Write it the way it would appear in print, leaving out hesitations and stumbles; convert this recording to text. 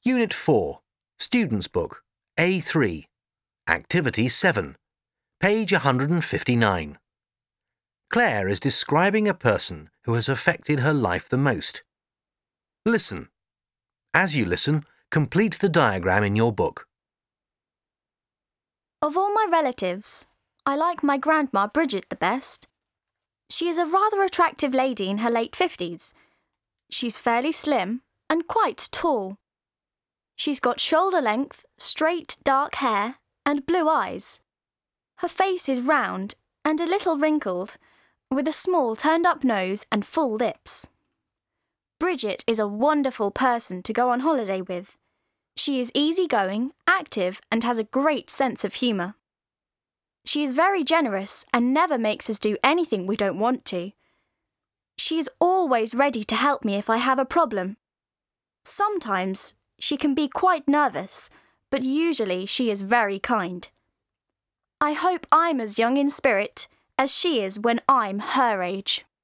Unit 4, Student's Book, A3, Activity 7, page 159. Claire is describing a person who has affected her life the most. Listen. As you listen, complete the diagram in your book. Of all my relatives, I like my grandma Bridget the best. She is a rather attractive lady in her late 50s. She's fairly slim and quite tall. She's got shoulder-length, straight dark hair and blue eyes. Her face is round and a little wrinkled, with a small turned-up nose and full lips. Bridget is a wonderful person to go on holiday with. She is easygoing, active, and has a great sense of humour. She is very generous and never makes us do anything we don't want to. She is always ready to help me if I have a problem. Sometimes she can be quite nervous, but usually she is very kind. I hope I'm as young in spirit as she is when I'm her age.